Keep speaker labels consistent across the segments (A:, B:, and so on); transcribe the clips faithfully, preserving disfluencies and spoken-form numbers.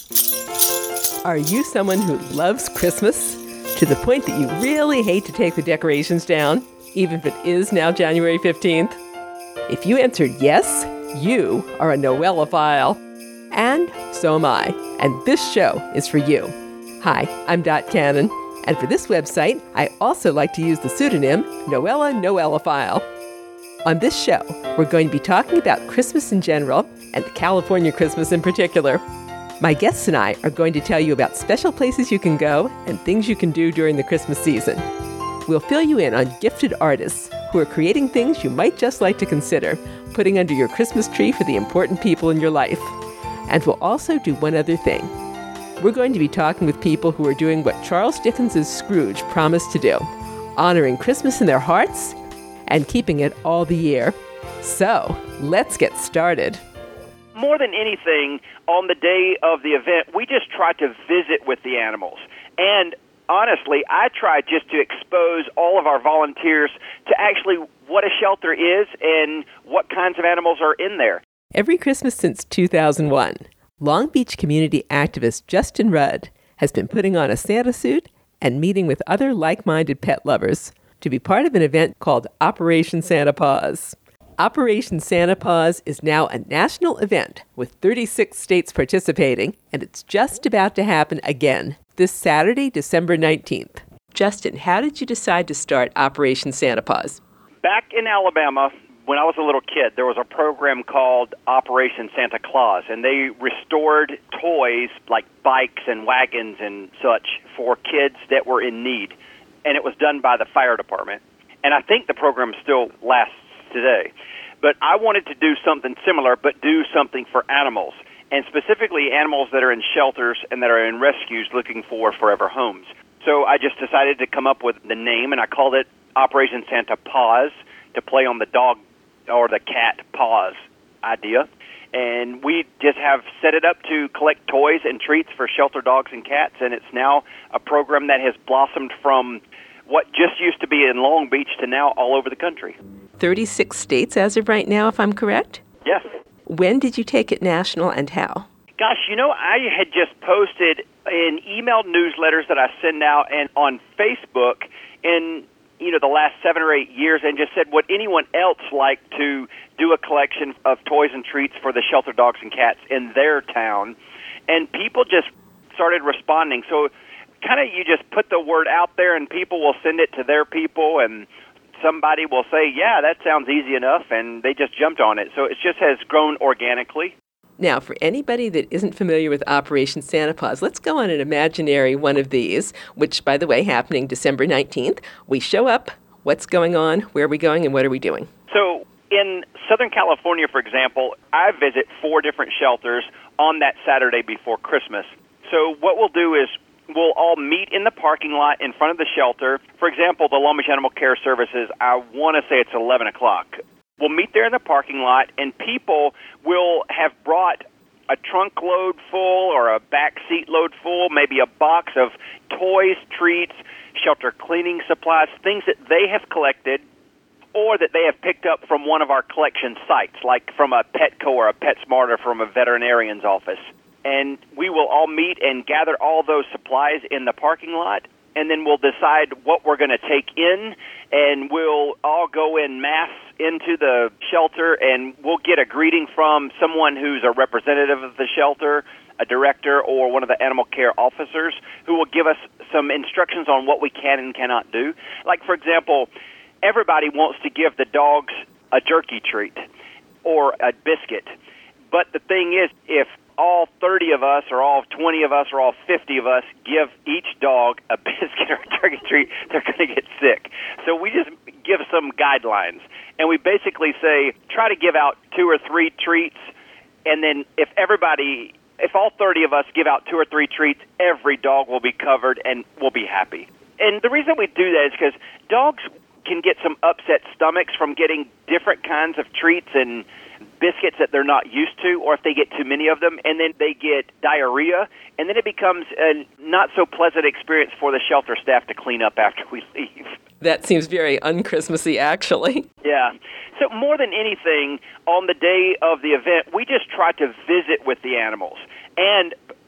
A: Are you someone who loves Christmas to the point that you really hate to take the decorations down, even if it is now January fifteenth? If you answered yes, you are a Noelophile. And so am I, and this show is for you. Hi, I'm Dot Cannon, and for this website, I also like to use the pseudonym Noella Noelophile. On this show, we're going to be talking about Christmas in general, and California Christmas in particular. My guests and I are going to tell you about special places you can go and things you can do during the Christmas season. We'll fill you in on gifted artists who are creating things you might just like to consider putting under your Christmas tree for the important people in your life. And we'll also do one other thing. We're going to be talking with people who are doing what Charles Dickens' Scrooge promised to do, honoring Christmas in their hearts and keeping it all the year. So, let's get started.
B: More than anything, on the day of the event, we just try to visit with the animals. And honestly, I try just to expose all of our volunteers to actually what a shelter is and what kinds of animals are in there.
A: Every Christmas since two thousand one, Long Beach community activist Justin Rudd has been putting on a Santa suit and meeting with other like-minded pet lovers to be part of an event called Operation Santa Paws. Operation Santa Paws is now a national event with thirty-six states participating, and it's just about to happen again this Saturday, December nineteenth. Justin, how did you decide to start Operation Santa Paws?
B: Back in Alabama, when I was a little kid, there was a program called Operation Santa Claus, and they restored toys like bikes and wagons and such for kids that were in need, and it was done by the fire department. And I think the program still lasts today. But I wanted to do something similar, but do something for animals, and specifically animals that are in shelters and that are in rescues looking for forever homes. So I just decided to come up with the name, and I called it Operation Santa Paws to play on the dog or the cat paws idea. And we just have set it up to collect toys and treats for shelter dogs and cats, and it's now a program that has blossomed from what just used to be in Long Beach to now all over the country.
A: thirty-six states as of right now, if I'm correct?
B: Yes.
A: When did you take it national and how?
B: Gosh, you know, I had just posted in email newsletters that I send out and on Facebook in, you know, the last seven or eight years and just said, would anyone else like to do a collection of toys and treats for the shelter dogs and cats in their town? And people just started responding. So kind of you just put the word out there and people will send it to their people, and somebody will say, yeah, that sounds easy enough, and they just jumped on it. So it just has grown organically.
A: Now, for anybody that isn't familiar with Operation Santa Paws, let's go on an imaginary one of these, which, by the way, happening December nineteenth. We show up, what's going on, where are we going, and what are we doing?
B: So in Southern California, for example, I visit four different shelters on that Saturday before Christmas. So what we'll do is we'll all meet in the parking lot in front of the shelter. For example, the Long Beach Animal Care Services, I want to say it's eleven o'clock. We'll meet there in the parking lot, and people will have brought a trunk load full or a back seat load full, maybe a box of toys, treats, shelter cleaning supplies, things that they have collected or that they have picked up from one of our collection sites, like from a Petco or a PetSmart or from a veterinarian's office. And we will all meet and gather all those supplies in the parking lot, and then we'll decide what we're going to take in, and we'll all go in mass into the shelter, and we'll get a greeting from someone who's a representative of the shelter, a director, or one of the animal care officers, who will give us some instructions on what we can and cannot do. Like, for example, everybody wants to give the dogs a jerky treat or a biscuit, but the thing is, if all thirty of us or all twenty of us or all fifty of us give each dog a biscuit or a turkey treat, they're going to get sick. So we just give some guidelines, and we basically say try to give out two or three treats, and then if everybody, if all thirty of us give out two or three treats, every dog will be covered and will be happy. And the reason we do that is because dogs can get some upset stomachs from getting different kinds of treats and biscuits that they're not used to, or if they get too many of them, and then they get diarrhea, and then it becomes a not so pleasant experience for the shelter staff to clean up after we leave.
A: That seems very un-Christmassy, actually.
B: Yeah. So more than anything, on the day of the event, we just try to visit with the animals. And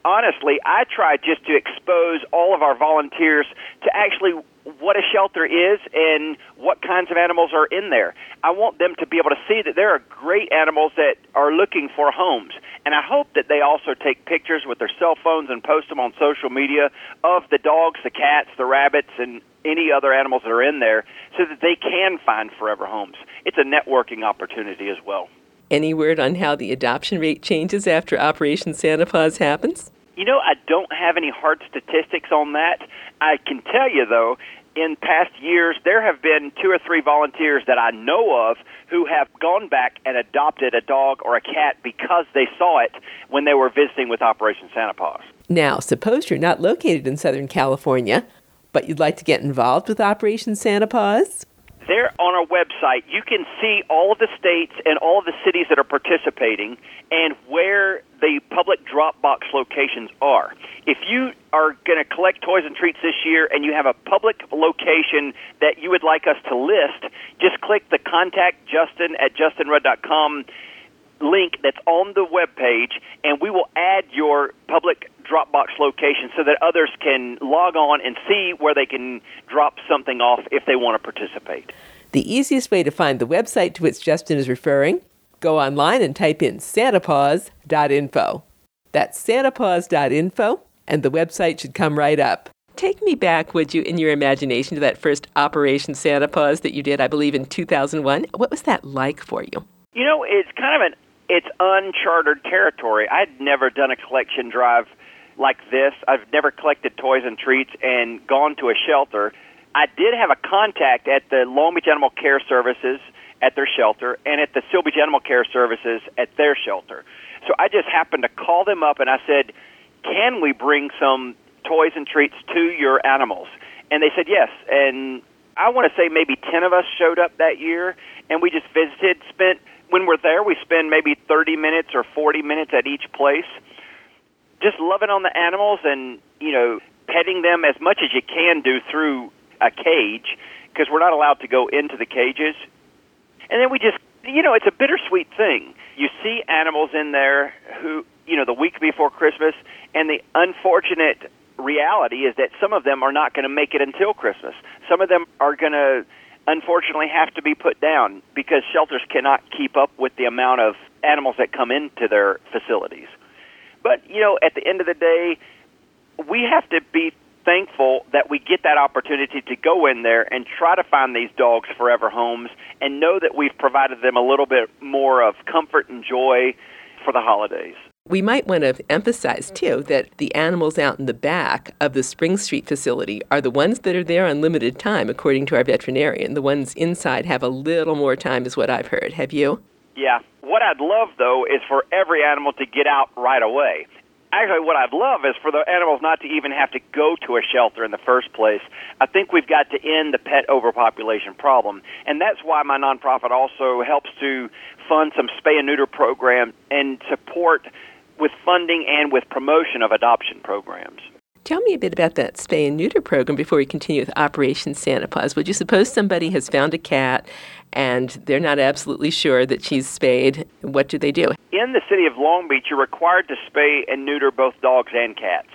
B: honestly, I try just to expose all of our volunteers to actually what a shelter is and what kinds of animals are in there. I want them to be able to see that there are great animals that are looking for homes. And I hope that they also take pictures with their cell phones and post them on social media of the dogs, the cats, the rabbits, and any other animals that are in there so that they can find forever homes. It's a networking opportunity as well.
A: Any word on how the adoption rate changes after Operation Santa Paws happens?
B: You know, I don't have any hard statistics on that. I can tell you, though, in past years, there have been two or three volunteers that I know of who have gone back and adopted a dog or a cat because they saw it when they were visiting with Operation Santa Paws.
A: Now, suppose you're not located in Southern California, but you'd like to get involved with Operation Santa Paws?
B: There on our website, you can see all of the states and all of the cities that are participating and where the public drop box locations are. If you are going to collect toys and treats this year and you have a public location that you would like us to list, just click the Contact Justin at justin rudd dot com link that's on the webpage, and we will add your public Dropbox location so that others can log on and see where they can drop something off if they want to participate.
A: The easiest way to find the website to which Justin is referring, go online and type in santa paws dot info. That's santa paws dot info, and the website should come right up. Take me back, would you, in your imagination, to that first Operation Santa Paws that you did, I believe, in two thousand one. What was that like for you?
B: You know, it's kind of an it's uncharted territory. I'd never done a collection drive like this. I've never collected toys and treats and gone to a shelter. I did have a contact at the Long Beach Animal Care Services at their shelter and at the Seal Beach Animal Care Services at their shelter. So I just happened to call them up and I said, can we bring some toys and treats to your animals? And they said yes. And I want to say maybe ten of us showed up that year, and we just visited, spent, when we're there, we spend maybe thirty minutes or forty minutes at each place, just loving on the animals and, you know, petting them as much as you can do through a cage, because we're not allowed to go into the cages. And then we just, you know, it's a bittersweet thing. You see animals in there who, you know, the week before Christmas, and the unfortunate reality is that some of them are not going to make it until Christmas. Some of them are going to, unfortunately, have to be put down because shelters cannot keep up with the amount of animals that come into their facilities. But, you know, at the end of the day, we have to be thankful that we get that opportunity to go in there and try to find these dogs forever homes and know that we've provided them a little bit more of comfort and joy for the holidays.
A: We might want to emphasize, too, that the animals out in the back of the Spring Street facility are the ones that are there on limited time, according to our veterinarian. The ones inside have a little more time, is what I've heard. Have you?
B: Yeah. What I'd love, though, is for every animal to get out right away. Actually, what I'd love is for the animals not to even have to go to a shelter in the first place. I think we've got to end the pet overpopulation problem, and that's why my nonprofit also helps to fund some spay and neuter programs and support with funding and with promotion of adoption programs.
A: Tell me a bit about that spay and neuter program before we continue with Operation Santa Paws. Would you suppose somebody has found a cat and they're not absolutely sure that she's spayed? What do they do?
B: In the city of Long Beach, you're required to spay and neuter both dogs and cats.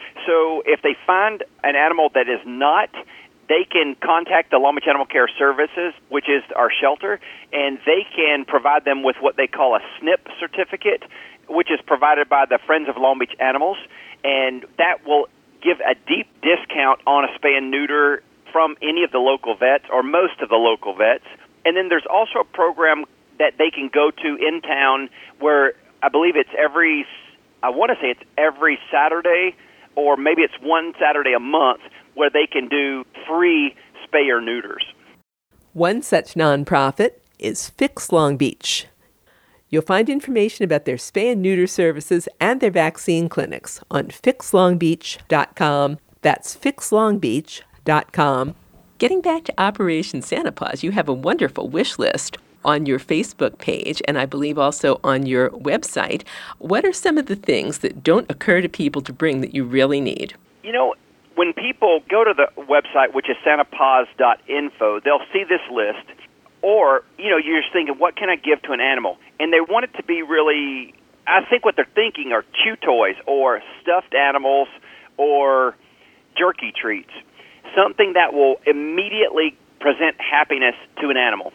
B: So if they find an animal that is not, they can contact the Long Beach Animal Care Services, which is our shelter, and they can provide them with what they call a S N P certificate, which is provided by the Friends of Long Beach Animals, and that will give a deep discount on a spay and neuter from any of the local vets or most of the local vets. And then there's also a program that they can go to in town where I believe it's every, I want to say it's every Saturday, or maybe it's one Saturday a month, where they can do free spay or neuters.
A: One such nonprofit is Fix Long Beach. You'll find information about their spay and neuter services and their vaccine clinics on fix long beach dot com. That's fix long beach dot com. Getting back to Operation Santa Paws, you have a wonderful wish list on your Facebook page and I believe also on your website. What are some of the things that don't occur to people to bring that you really need?
B: You know, when people go to the website, which is santa paws dot info, they'll see this list. Or, you know, you're just thinking, what can I give to an animal? And they want it to be really I think what they're thinking are chew toys or stuffed animals or jerky treats, something that will immediately present happiness to an animal.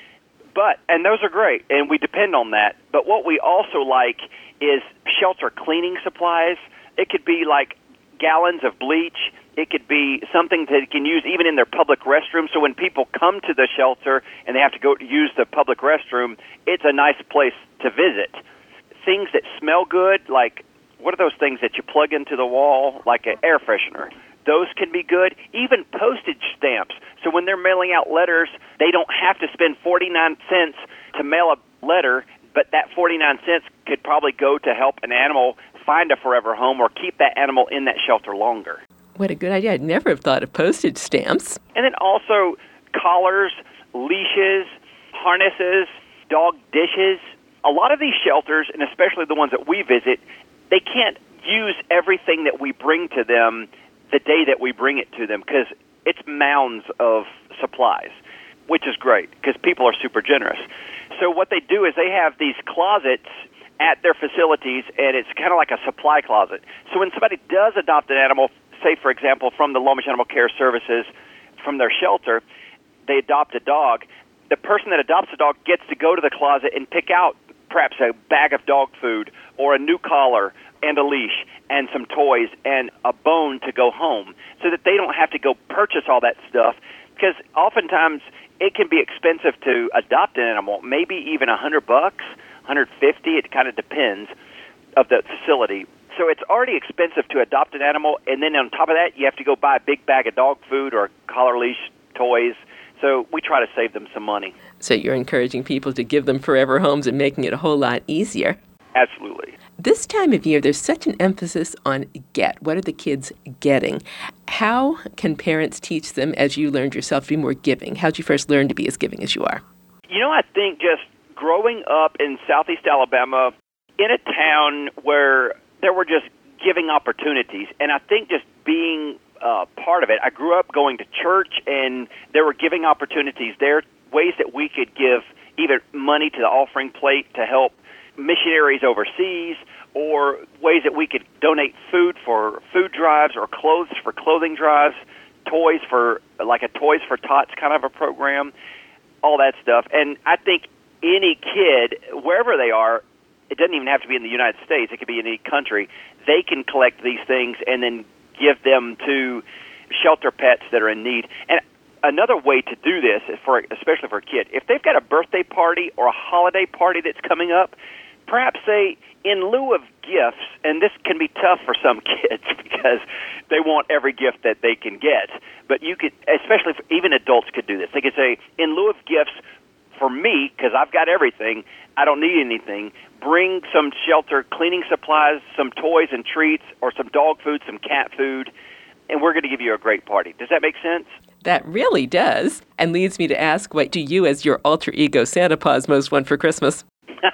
B: But, and those are great, and we depend on that. But what we also like is shelter cleaning supplies. It could be like gallons of bleach. It could be something that they can use even in their public restroom. So when people come to the shelter and they have to go use the public restroom, it's a nice place to visit. Things that smell good, like what are those things that you plug into the wall, like an air freshener? Those can be good. Even postage stamps. So when they're mailing out letters, they don't have to spend forty-nine cents to mail a letter, but that forty-nine cents could probably go to help an animal find a forever home or keep that animal in that shelter longer.
A: What a good idea. I'd never have thought of postage stamps.
B: And then also collars, leashes, harnesses, dog dishes. A lot of these shelters, and especially the ones that we visit, they can't use everything that we bring to them the day that we bring it to them because it's mounds of supplies, which is great because people are super generous. So what they do is they have these closets at their facilities, and it's kind of like a supply closet. So when somebody does adopt an animal, say, for example, from the Long Beach Animal Care Services, from their shelter, they adopt a dog, the person that adopts the dog gets to go to the closet and pick out perhaps a bag of dog food or a new collar and a leash and some toys and a bone to go home so that they don't have to go purchase all that stuff because oftentimes it can be expensive to adopt an animal, maybe even a hundred bucks, one hundred fifty. It kind of depends of the facility. So it's already expensive to adopt an animal, and then on top of that, you have to go buy a big bag of dog food or collar leash toys. So we try to save them some money.
A: So you're encouraging people to give them forever homes and making it a whole lot easier.
B: Absolutely.
A: This time of year, there's such an emphasis on get. What are the kids getting? How can parents teach them, as you learned yourself, to be more giving? How did you first learn to be as giving as you are?
B: You know, I think just growing up in Southeast Alabama, in a town where there were just giving opportunities, and I think just being uh, part of it. I grew up going to church, and there were giving opportunities there, ways that we could give either money to the offering plate to help missionaries overseas, or ways that we could donate food for food drives or clothes for clothing drives, toys for, like a Toys for Tots kind of a program, all that stuff. And I think any kid, wherever they are, it doesn't even have to be in the United States, it could be in any country, they can collect these things and then give them to shelter pets that are in need. And another way to do this, is for especially for a kid, if they've got a birthday party or a holiday party that's coming up, perhaps they, in lieu of gifts, and this can be tough for some kids because they want every gift that they can get, but you could, especially for, even adults could do this. They could say, in lieu of gifts, for me, because I've got everything, I don't need anything, bring some shelter cleaning supplies, some toys and treats, or some dog food, some cat food, and we're going to give you a great party. Does that make sense?
A: That really does, and leads me to ask, what do you as your alter ego Santa Paws most want for Christmas?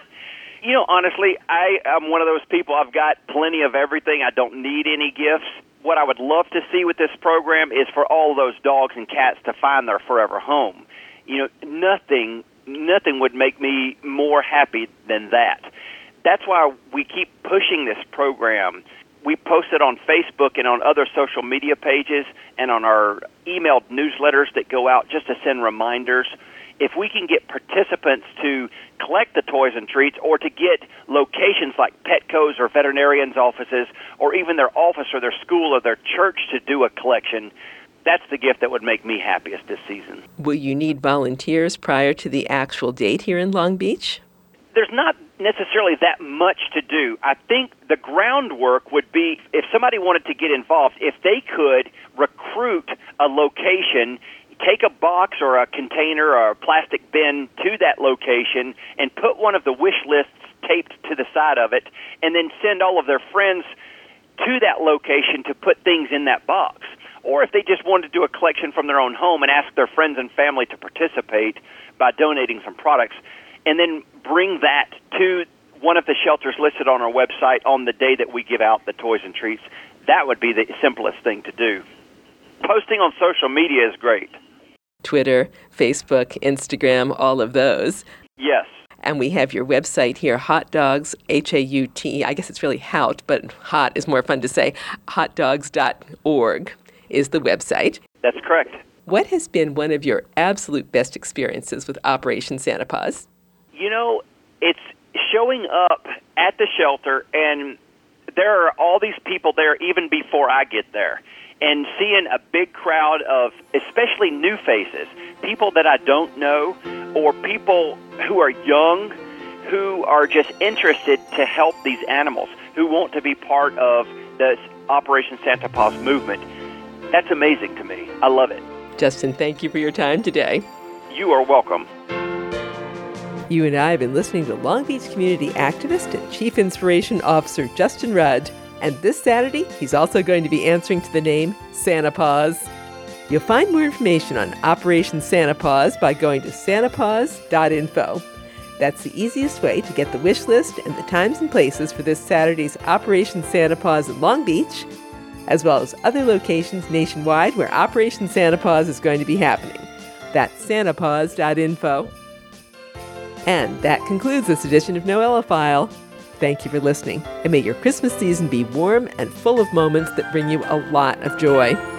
B: You know, honestly, I am one of those people. I've got plenty of everything. I don't need any gifts. What I would love to see with this program is for all those dogs and cats to find their forever home. You know, nothing, nothing would make me more happy than that. That's why we keep pushing this program. We post it on Facebook and on other social media pages and on our emailed newsletters that go out just to send reminders. If we can get participants to collect the toys and treats or to get locations like Petco's or veterinarians' offices or even their office or their school or their church to do a collection, that's the gift that would make me happiest this season.
A: Will you need volunteers prior to the actual date here in Long Beach?
B: There's not necessarily that much to do. I think the groundwork would be if somebody wanted to get involved, if they could recruit a location, take a box or a container or a plastic bin to that location and put one of the wish lists taped to the side of it and then send all of their friends to that location to put things in that box. Or if they just wanted to do a collection from their own home and ask their friends and family to participate by donating some products, and then bring that to one of the shelters listed on our website on the day that we give out the toys and treats, that would be the simplest thing to do. Posting on social media is great.
A: Twitter, Facebook, Instagram, all of those.
B: Yes.
A: And we have your website here, Hot Dogs, H A U T E. I guess it's really Hout, but hot is more fun to say. hot dogs dot org is the website.
B: That's correct.
A: What has been one of your absolute best experiences with Operation Santa Paws?
B: You know, it's showing up at the shelter, and there are all these people there even before I get there, and seeing a big crowd of especially new faces, people that I don't know, or people who are young, who are just interested to help these animals, who want to be part of this Operation Santa Paws movement. That's amazing to me. I love it.
A: Justin, thank you for your time today.
B: You are welcome.
A: You and I have been listening to Long Beach community activist and Chief Inspiration Officer Justin Rudd. And this Saturday, he's also going to be answering to the name Santa Paws. You'll find more information on Operation Santa Paws by going to santa paws dot info. That's the easiest way to get the wish list and the times and places for this Saturday's Operation Santa Paws in Long Beach, as well as other locations nationwide where Operation Santa Paws is going to be happening. That's santa paws dot info. And that concludes this edition of Noellophile. Thank you for listening, and may your Christmas season be warm and full of moments that bring you a lot of joy.